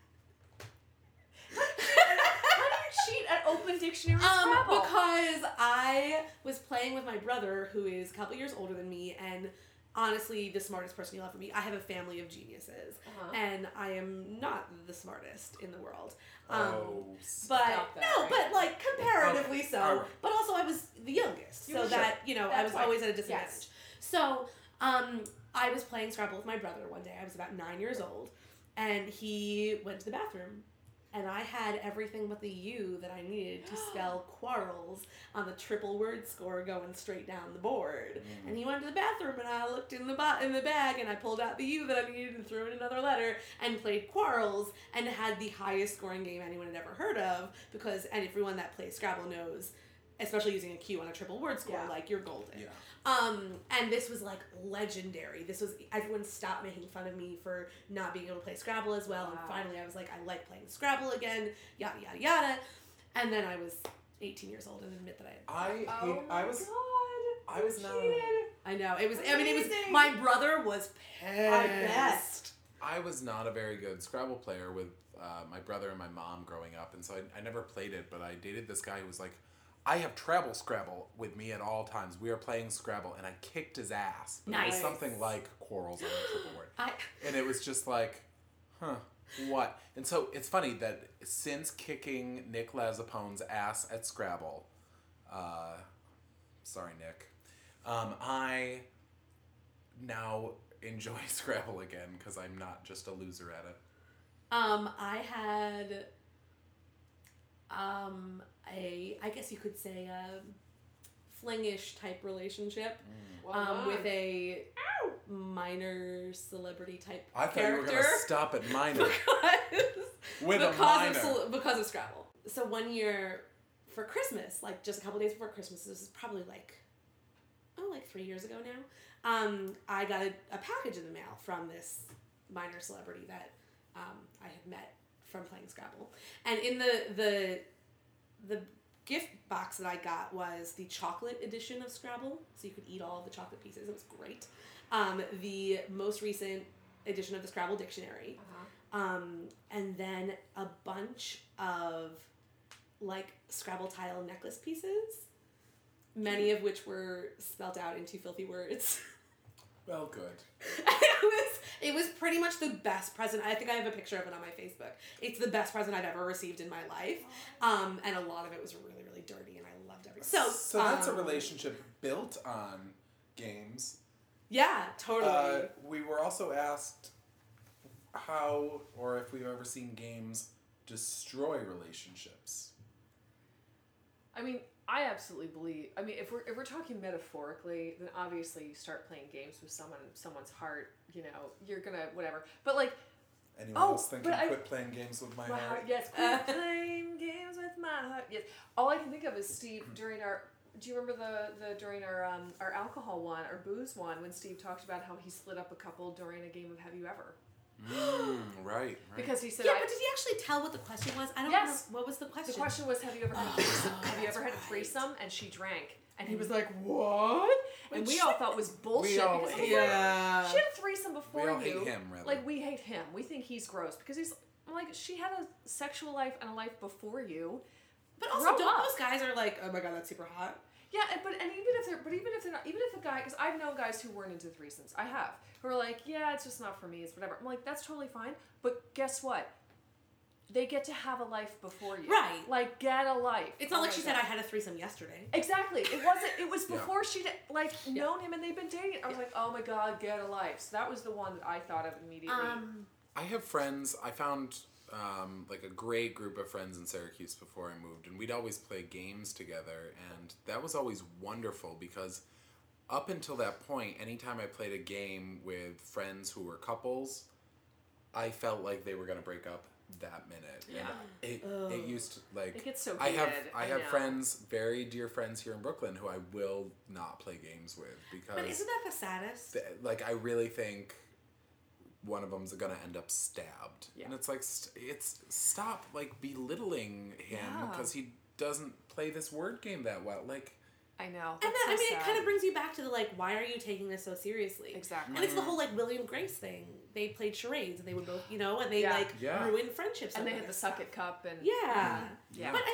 Cheat at Open Dictionary Scrabble. Because I was playing with my brother, who is a couple years older than me, and honestly the smartest person you'll ever meet. I have a family of geniuses, and I am not the smartest in the world. Comparatively so. Alright. But also I was the youngest, so that, I was always at a disadvantage. Yes. So, I was playing Scrabble with my brother one day. I was about 9 years old, and he went to the bathroom. And I had everything but the U that I needed to spell quarrels on the triple word score going straight down the board. And he went to the bathroom, and I looked in the bag, and I pulled out the U that I needed and threw in another letter and played quarrels and had the highest scoring game anyone had ever heard of, and everyone that plays Scrabble knows, especially using a Q on a triple word score, you're golden. Yeah. And this was legendary. Everyone stopped making fun of me for not being able to play Scrabble as well. Wow. And finally I was like, I like playing Scrabble again, yada, yada, yada. And then I was 18 years old and admit that I was not. I know. It was my brother was pissed. I bet. I was not a very good Scrabble player with my brother and my mom growing up, and so I never played it, but I dated this guy who was like, I have travel Scrabble with me at all times. We are playing Scrabble, and I kicked his ass. But It was something like quarrels on a triple word. And it was just like, what? And so it's funny that since kicking Nick Lazapone's ass at Scrabble, sorry, Nick, I now enjoy Scrabble again because I'm not just a loser at it. I had I guess you could say a flingish type relationship with a minor celebrity type I thought character. you were going to stop at minor. Because of Scrabble. So one year for Christmas, just a couple days before Christmas, this is probably 3 years ago now, I got a package in the mail from this minor celebrity that I had met from playing Scrabble. And in the gift box that I got was the chocolate edition of Scrabble, so you could eat all of the chocolate pieces. It was great. The most recent edition of the Scrabble dictionary, and then a bunch of like Scrabble tile necklace pieces, many of which were spelt out into filthy words. Well, good. It was pretty much the best present. I think I have a picture of it on my Facebook. It's the best present I've ever received in my life. And a lot of it was really, really dirty, and I loved everything. So that's a relationship built on games. Yeah, totally. We were also asked how or if we've ever seen games destroy relationships. I mean, I absolutely believe. I mean, if we're talking metaphorically, then obviously you start playing games with someone's heart. You know, you're gonna whatever. But like, Anyone else thinking quit playing games with my heart? Yes, quit playing games with my heart. Yes. All I can think of is Steve during our. Do you remember the during our alcohol one, our booze one, when Steve talked about how he split up a couple during a game of Have You Ever? Right. Because he said, yeah, but did he actually tell what the question was? I don't know. What was the question? The question was, have you ever had a threesome? Have you ever had a threesome? And she drank. And he was like, what? And we all thought it was bullshit. We all because hate she had a threesome before we all you. hate him, really. Like, we hate him. We think he's gross. Because he's, like, she had a sexual life and a life before you. But also, don't most guys are like, oh my god, that's super hot? Yeah, even if they're not, even if a guy, because I've known guys who weren't into threesomes. I have. Who are like, yeah, it's just not for me, it's whatever. I'm like, that's totally fine. But guess what? They get to have a life before you. Right. Like, get a life. It's not like she said, I had a threesome yesterday. Exactly. It was before she'd, like, known him and they'd been dating. I was like, oh my god, get a life. So that was the one that I thought of immediately. I have friends, I found, like a great group of friends in Syracuse before I moved, and we'd always play games together, and that was always wonderful because up until that point, anytime I played a game with friends who were couples, I felt like they were going to break up that minute. Yeah. And it used to, like, it gets so I heated. have know. friends, very dear friends here in Brooklyn who I will not play games with because But isn't that the saddest? like I really think one of them's gonna end up stabbed. Yeah. And it's like, stop, like, belittling him because he doesn't play this word game that well. Like, I know. And then, I mean, it kind of brings you back to the, like, why are you taking this so seriously? Exactly. And it's the whole, like, William Grace thing. They played charades, and they would both, you know, and they, ruined friendships. And they had the suck it cup, and... Yeah. Yeah. But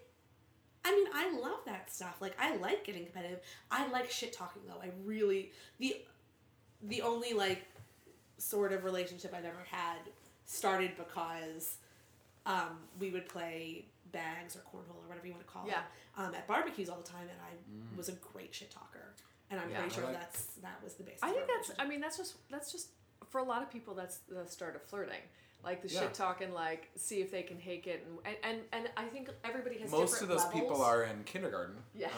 I mean, I love that stuff. Like, I like getting competitive. I like shit-talking, though. I really... The only, like, sort of relationship I've ever had started because we would play bags or cornhole or whatever you want to call it at barbecues all the time, and I was a great shit talker, and I'm pretty sure that was the basis. I think that's just for a lot of people that's the start of flirting, like the shit talking, like see if they can take it, and I think everybody has most of those levels. people are in kindergarten. Yes.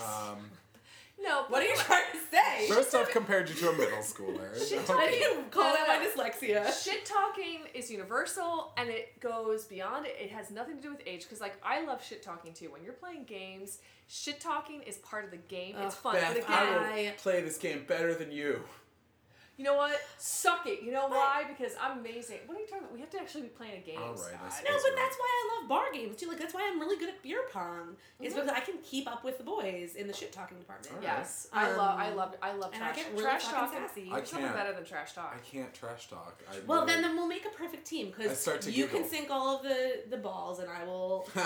No, what are you trying to say? First, I've compared you to a middle schooler. Shit I talking. didn't call that my dyslexia. Shit talking is universal, and it goes beyond it. It has nothing to do with age, because like I love shit talking too. When you're playing games, shit talking is part of the game. It's fun. Beth, but again, I will play this game better than you. You know what? Suck it. You know why? Because I'm amazing. What are you talking about? We have to actually be playing a game. All right, Scott. No, but that's why I love bar games too. Like that's why I'm really good at beer pong. It's because I can keep up with the boys in the shit talking department. All Yes, I love and trash. I get really trash fucking talk. sassy. There's nothing better than trash talk. I can't trash talk. Well, then we'll make a perfect team because you giggle. can sink all of the balls and I will and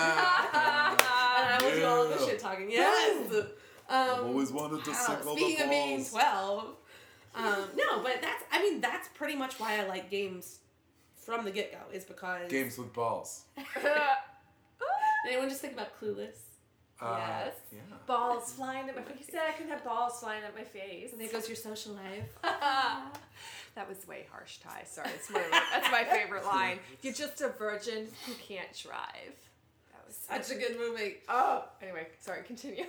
I will do all of the shit talking. Yes. I've always wanted to sink all the balls. Speaking of being 12. No, but that's pretty much why I like games from the get-go is because... Games with balls. Anyone just think about Clueless? Yes. Yeah. Balls flying at my face. He said I can have balls flying at my face. And there goes your social life. That was way harsh, Ty. Sorry, that's my favorite line. You're just a virgin who can't drive. That was Such a good movie. Oh, anyway, sorry. Continue.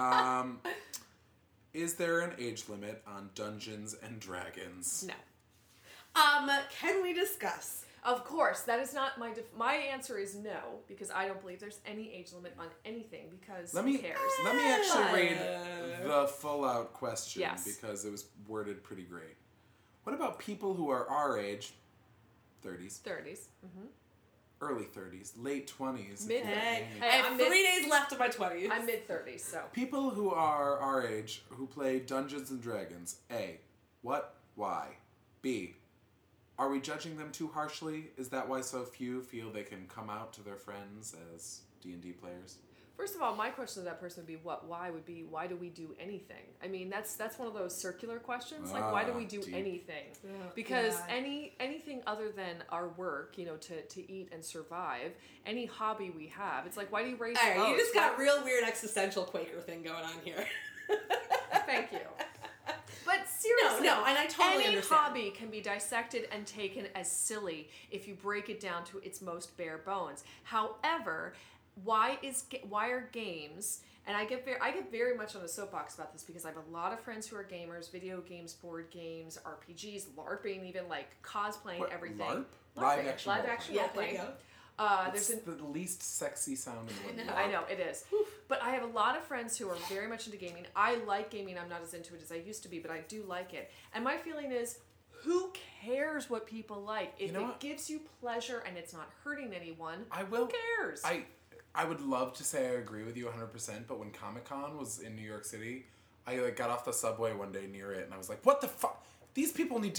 Is there an age limit on Dungeons and Dragons? No. Can we discuss? Of course, that is not my answer is no, because I don't believe there's any age limit on anything, because who cares? Let me actually read the full out question because it was worded pretty great. What about people who are our age, 30s, 30s, early 30s, late 20s? Mid. I I'm have 3 days left of my 20s. I'm mid 30s, so. People who are our age who play Dungeons and Dragons. A. What? Why? B. Are we judging them too harshly? Is that why so few feel they can come out to their friends as D&D players? First of all, my question to that person would be what? Why would be why do we do anything? I mean, that's one of those circular questions. Like, why do we do Deep. anything? Yeah. Because Yeah. anything other than our work, to eat and survive, any hobby we have, it's like, why do you raise All right, you boats? just got real weird existential Quaker thing going on here. Thank you. But seriously, No, and I totally any understand. hobby can be dissected and taken as silly if you break it down to its most bare bones. However, why are games? And I get very much on a soapbox about this because I have a lot of friends who are gamers, video games, board games, RPGs, LARPing, even like cosplaying, What, everything. LARP? LARPing, Live action live role action Yeah, role there you playing. go. There's It's the least sexy sound in the world. I know, it is. But I have a lot of friends who are very much into gaming. I like gaming. I'm not as into it as I used to be, but I do like it. And my feeling is, who cares what people like? If know it what? gives you pleasure and it's not hurting anyone, I will. who cares? I would love to say I agree with you 100%, but when Comic-Con was in New York City, I got off the subway one day near it, and I was like, what the fuck? These people need to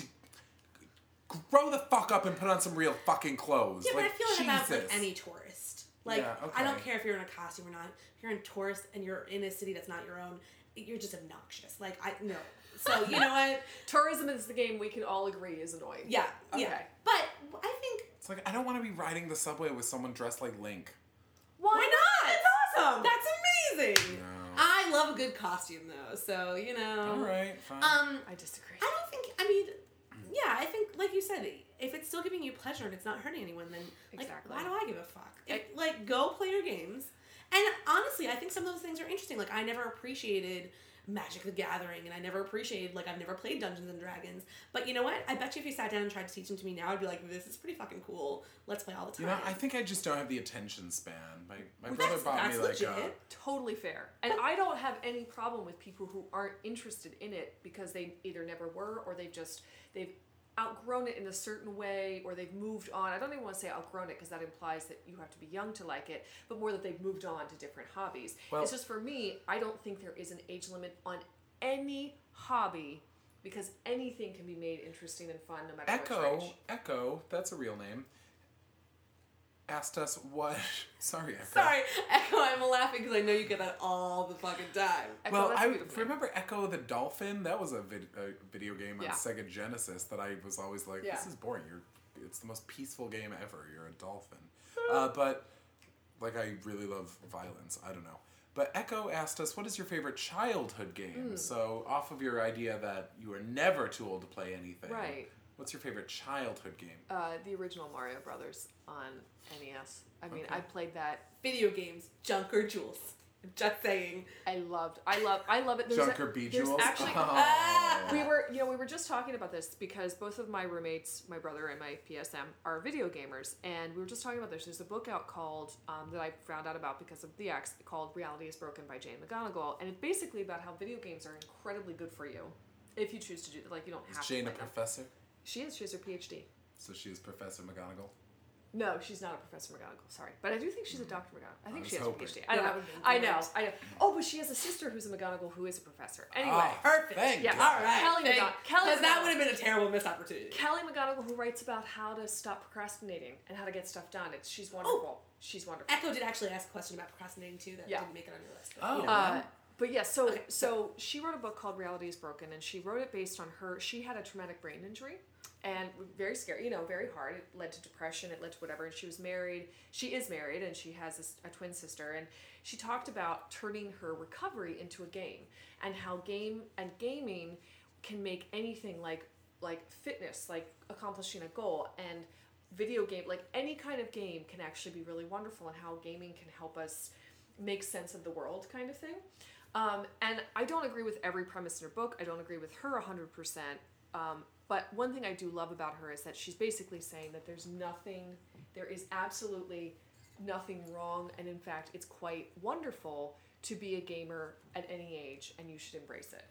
grow the fuck up and put on some real fucking clothes. Yeah, but like, I feel that about like Jesus. any tourist. Like, Yeah, I don't okay. care if you're in a costume or not. If you're a tourist and you're in a city that's not your own, you're just obnoxious. Like, no. So, you know what? Tourism is the game we can all agree is annoying. Yeah, yeah. Okay. But I think, It's like, I don't want to be riding the subway with someone dressed like Link. why not? That's awesome. That's amazing. No. I love a good costume, though. So, All right, fine. I disagree. I don't think, yeah, I think, like you said, if it's still giving you pleasure and it's not hurting anyone, then, like, Exactly. why do I give a fuck? Like, go play your games. And honestly, I think some of those things are interesting. Like, I never appreciated Magic the Gathering, and I never appreciated, like, I've never played Dungeons and Dragons. But you know what? I bet you if you sat down and tried to teach them to me now, I'd be like, this is pretty fucking cool. Let's play all the time. I think I just don't have the attention span. My Well, brother bought me that's like legit. Totally fair. And I don't have any problem with people who aren't interested in it because they either never were or they've outgrown it in a certain way or they've moved on. I don't even want to say outgrown it because that implies that you have to be young to like it, but more that they've moved on to different hobbies. Well- It's just for me, I don't think there is an age limit on any hobby because anything can be made interesting and fun no matter which age. Echo, that's a real name, asked us what. Sorry, Echo. Sorry, Echo, I'm laughing because I know you get that all the fucking time. Echo, Well, that's a I beautiful name. remember Echo the Dolphin. That was a video game on Yeah. Sega Genesis that I was always like, Yeah. this is boring. It's the most peaceful game ever. You're a dolphin. But, like, I really love violence. I don't know. But Echo asked us, what is your favorite childhood game? So, off of your idea that you were never too old to play anything. Right. What's your favorite childhood game? The original Mario Brothers on NES. I mean, Okay. I played that. Video games, junk or jewels. I'm just saying. I love it. Junker B. there's Jewels? actually Oh. we were just talking about this because both of my roommates, my brother and my PSM, are video gamers, and we were just talking about this. There's a book out called that I found out about because of the ex called "Reality Is Broken" by Jane McGonigal, and it's basically about how video games are incredibly good for you if you choose to do. Like, you don't have Is Jane to a play them. professor? She is. She has her PhD. So she is Professor McGonagall? No, she's not a Professor McGonagall. Sorry, but I do think she's a Dr. McGonagall. I think was she has a hoping. PhD. I don't That know. would've been I know. great. I know. Oh, but she has a sister who's a McGonagall who is a professor. Anyway, Oh, Perfect. thank Yeah. God. All right. Kelly McGonagall. Because that would have been a terrible missed opportunity. Kelly McGonagall, who writes about how to stop procrastinating and how to get stuff done. She's wonderful. She's wonderful. Echo did actually ask a question about procrastinating too that Yeah. didn't make it on your list. But, Oh. you know. But yeah, so Okay, so she wrote a book called Reality Is Broken, and she wrote it based on she had a traumatic brain injury, and very scary, very hard. It led to depression, it led to whatever, and she was married. She is married, and she has a twin sister, and she talked about turning her recovery into a game, and how gaming can make anything like fitness, like accomplishing a goal, and video game, like any kind of game can actually be really wonderful, and how gaming can help us make sense of the world kind of thing. And I don't agree with every premise in her book. I don't agree with her 100%. But one thing I do love about her is that she's basically saying that there is absolutely nothing wrong. And in fact, it's quite wonderful to be a gamer at any age, and you should embrace it.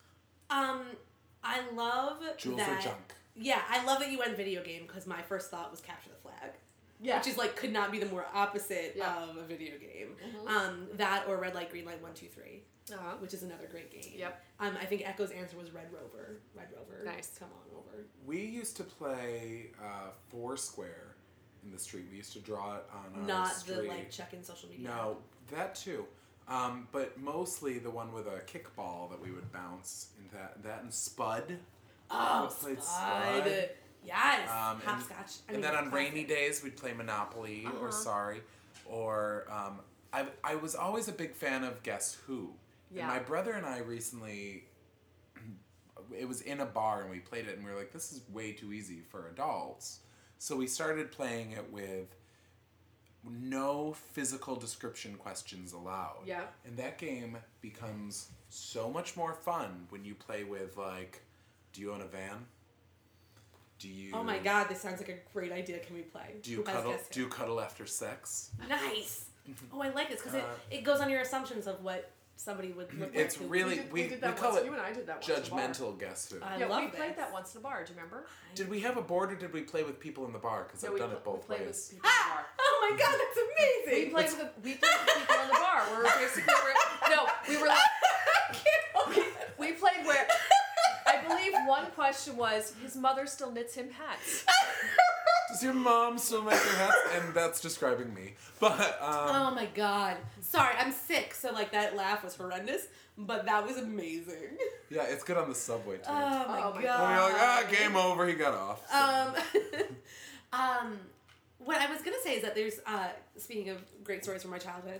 I love Jewels that. or junk? Yeah, I love that you went video game because my first thought was Capture the Flag. Yeah. Which is could not be the more opposite Yeah. of a video game. Mhm. That or Red Light, Green Light 1, 2, 3, Uh-huh. which is another great game. Yep. I think Echo's answer was Red Rover. Red Rover. Nice. Come on over. We used to play Foursquare, in the street. We used to draw it on our Not street. the like check-in social media. No, that too. But mostly the one with a kickball that we would bounce into that and Spud. Oh, We played Spud. Spud. Yes. And- Hopscotch. And then on rainy days we'd play Monopoly or Sorry, or I was always a big fan of Guess Who. Yeah. And my brother and I recently, it was in a bar and we played it and we were like, this is way too easy for adults. So we started playing it with no physical description questions allowed. Yeah. And that game becomes so much more fun when you play with like, do you own a van? Do you? Oh my god, this sounds like a great idea. Can we play? Do you Who has cuddle? Guess Who? Do you cuddle after sex? Nice. Oh, I like this because it goes on your assumptions of what somebody would look It's like. really we did that call once. it You and I did that once. in a bar. judgmental Guess Who. I Yeah, love we played this. that once in a bar. Do you remember? Did we have a board or did we play with people in the bar? Because I've done it both we played ways. with people in the bar. Oh my god, that's amazing. We played with people in the bar. We were like, we played where I believe one question was his mother still knits him hats. Does your mom still make your hats? And that's describing me. But Oh my god. Sorry, I'm sick, so like that laugh was horrendous, but that was amazing. yeah, it's good on the subway too. Oh my Oh my god. And you're like, game over. He got off. So. What I was gonna say is that there's speaking of great stories from my childhood,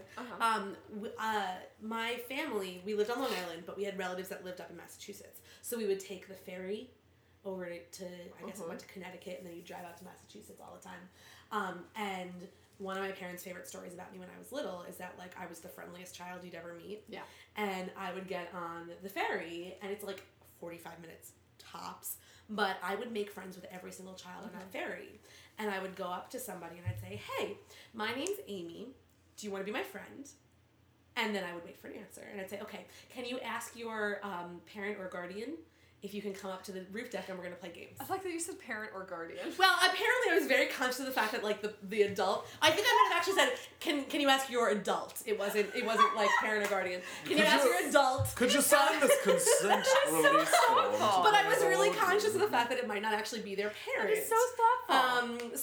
my family, we lived on Long Island, but we had relatives that lived up in Massachusetts. So we would take the ferry over to I guess it went to Connecticut, and then you drive out to Massachusetts all the time. And one of my parents' favorite stories about me when I was little is that like I was the friendliest child you'd ever meet. Yeah. And I would get on the ferry, and it's like 45 minutes tops. But I would make friends with every single child on that ferry. And I would go up to somebody and I'd say, hey, my name's Amy. Do you want to be my friend? And then I would wait for an answer. And I'd say, okay, can you ask your parent or guardian if you can come up to the roof deck and we're going to play games? I like that you said parent or guardian. Well, apparently I was very conscious of the fact that like the adult. I think I might have actually said, "Can you ask your adult?" It wasn't like parent or guardian. Can you Could ask you- your adult? Could you sign this consent release form? thoughtful. But I was really conscious of the fact that it might not actually be their parent. It's so thoughtful.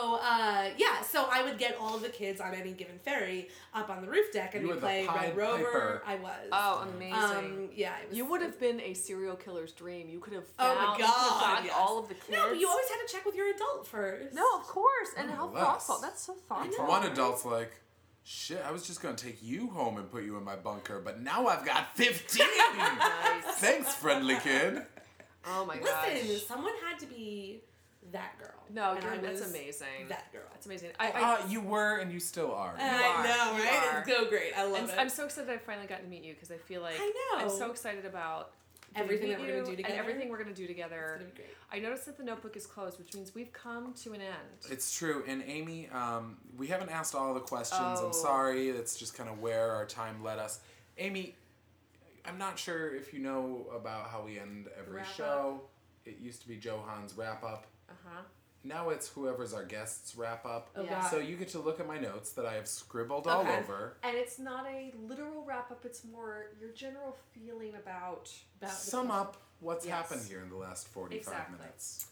So I would get all of the kids on any given ferry up on the roof deck and You we were the play Pied Red Rover. Piper. I was. Oh, amazing. Yeah. It was, You would have been a serial killer's dream. You could have Oh found my you could have God, gotten yes. all of the kids. No, but you always had to check with your adult first. No, of course. And how Nonetheless. thoughtful. That's so thoughtful. know. One adult's like, shit, I was just going to take you home and put you in my bunker, but now I've got 15! Nice. Thanks, friendly kid. Oh my gosh. Listen, someone had to be that girl. No, and you're, I that's was amazing. That girl. That's amazing. I You were and you still are. I are. know, You right? are. It's so great. I love it. I'm so excited I've finally gotten to meet you because I feel like I know. I'm so excited about Everything meet that we're gonna you do together. and everything we're gonna do together. It's gonna be great. I noticed that the notebook is closed, which means we've come to an end. It's true. And Amy, we haven't asked all the questions. Oh. I'm sorry. That's just kind of where our time led us. Amy, I'm not sure if you know about how we end every Wrap show. It used to be Johan's wrap up. Uh-huh. Now it's whoever's our guest's wrap up. Oh, Yeah. God. So you get to look at my notes that I have scribbled all Okay. over. And it's not a literal wrap up, it's more your general feeling about About the Sum question. up what's Yes. happened here in the last 45 Exactly. minutes.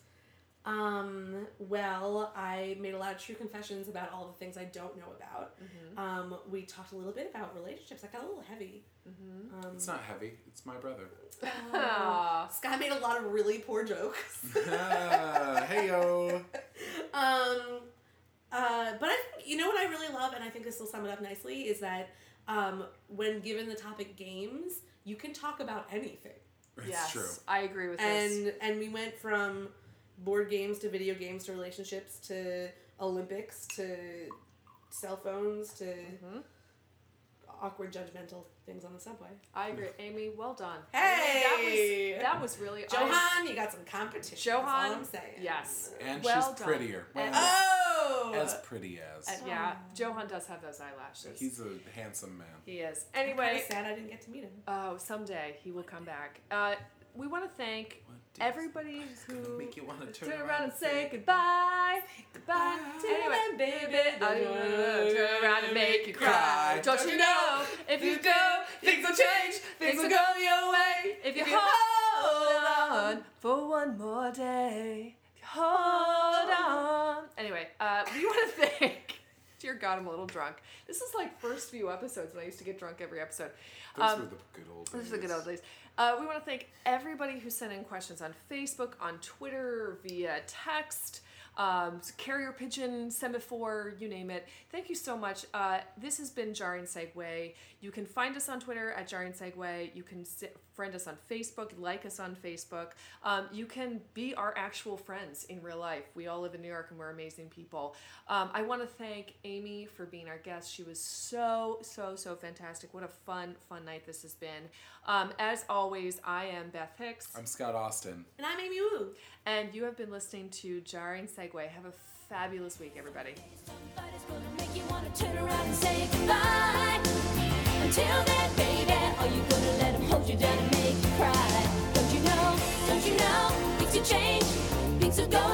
Well, I made a lot of true confessions about all the things I don't know about. We talked a little bit about relationships. I got a little heavy. It's not heavy. It's my brother. Aw. Sky made a lot of really poor jokes. Hey yo. But I think, you know what I really love, and I think this will sum it up nicely, is that when given the topic games, you can talk about anything. It's Yes, true. I agree with this. And we went from board games to video games to relationships to Olympics to cell phones to awkward judgmental things on the subway. I agree. Amy, well done. Hey! Amy, that was really Johan, you got some competition. Johan, that's all I'm saying. yes. And Well she's done. prettier. And- Oh! As pretty as. Yeah, Johan does have those eyelashes. He's a handsome man. He is. I'm Anyway, kinda sad I didn't get to meet him. oh, someday he will come back. We want to thank What days everybody gonna who make you wanna turn turn around around and and say say goodbye. Goodbye. Anyway, baby, turn around and make you cry. Don't you know? If you go, things will change. Things will go your way. If you hold on for one more day. If you hold on. Anyway, we want to thank. Dear God, I'm a little drunk. This is like first few episodes, and I used to get drunk every episode. Those were the good old days. Those are the good old days. We want to thank everybody who sent in questions on Facebook, on Twitter, via text, carrier pigeon, semaphore, you name it. Thank you so much. This has been Jarring Segue. You can find us on Twitter at Jarring Segue. You can friend us on Facebook, like us on Facebook. You can be our actual friends in real life. We all live in New York and we're amazing people. I want to thank Amy for being our guest. She was so fantastic. What a fun night this has been. As always, I am Beth Hicks. I'm Scott Austin. And I'm Amy Wu. And you have been listening to Jarring Segue. Have a fabulous week, everybody. Somebody's gonna make you wanna turn around and say goodbye. Until then, baby, are you gonna let him hold you down and make you cry? Don't you know, things will change, things will go